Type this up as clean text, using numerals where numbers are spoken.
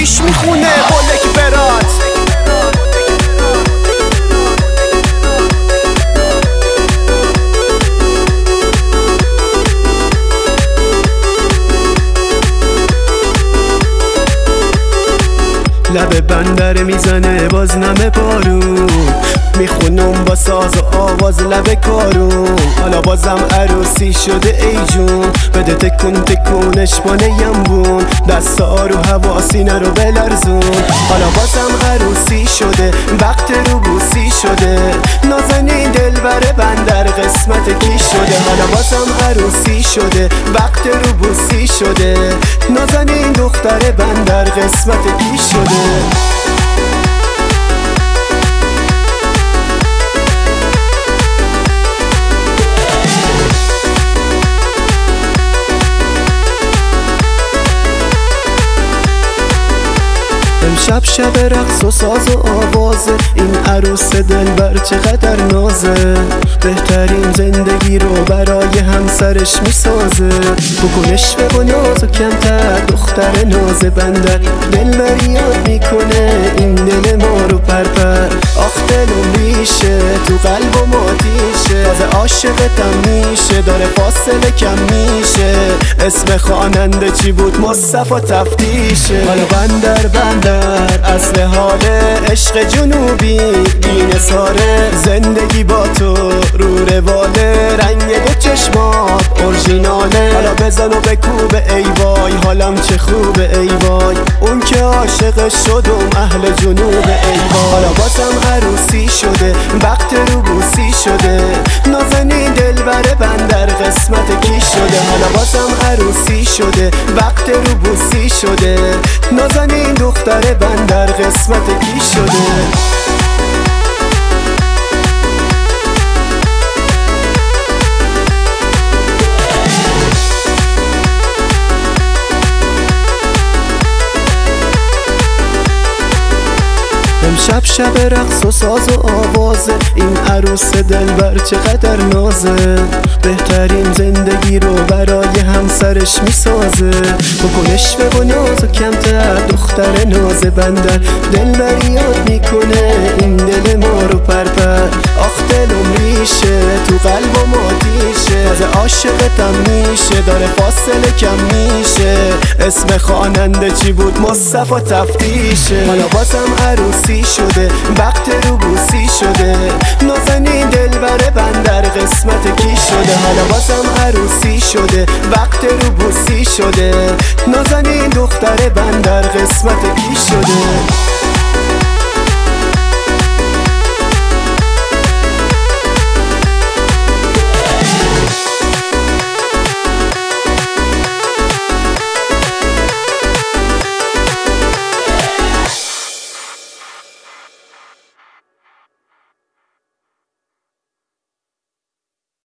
پیش میخونه بولک برات. لب بندر میزنه باز نمه بارون، میخونم با ساز و آواز لب کارون. حالا بازم عروسی شده ای جون، بده تکون تکونش با نیمبون، دستا رو هوا سینه رو بلرزون. حالا بازم عروسی شده وقت رو بوسی شده، نازنین دلبر بندر قسمت کی شده. حالا بازم عروسی شده وقت رو بوسی شده، نازنین دختر بندر قسمت کی شده. امشب شب رقص و ساز و آوازه، این عروس دلبر چقدر نازه، بهترین زندگی رو برای همسرش میسازه. بکنش به ناز و کمتر دختر ناز بندر، دلبری یاد میکنه این دل ما رو پرپر. آخ دلم ریشه تو قلب و ماتیشه، تازه عاشقتم میشه داره فاصله کم میشه. اسم خواننده چی بود؟ مصطفی تفتیشه. حالا بندر اصل حاله، عشق جنوبی بی نثاره، زندگی با تو رو رواله، رنگ دو چشمات اورژیناله. حالا بزن و بکوب ای وای حالم چه خوبه ای وای، اون که عاشقش شدم اهل جنوب ای وای. حالا بازم عروسی شده وقت رو بوسی شده، نازنین دلبر بندر قسمت کی شده. حالا بازم عروسی شده وقت رو بوسی شده، نازنین دختر بندر قسمت کی شده. امشب شب رقص و ساز و آوازه، این عروس دلبر چقدر نازه، بهترین زندگی رو برای همسرش میسازه. بکنش به ناز و کمتر دختر ناز بندر، دلبری یاد میکنه این دل ما رو پرپر. آخ دلم ریشه تو قلب و ماتیشه، تازه عاشقتم میشه داره فاصله کم میشه. اسم خواننده چی بود؟ مصطفی تفتیشه. حالا بازم عروسی شده وقت رو بوسی شده، نازنین دلبر بندر قسمت کی شده. حالا بازم عروسی شده وقت رو بوسی شده، نازنین دختر بندر قسمت کی شده.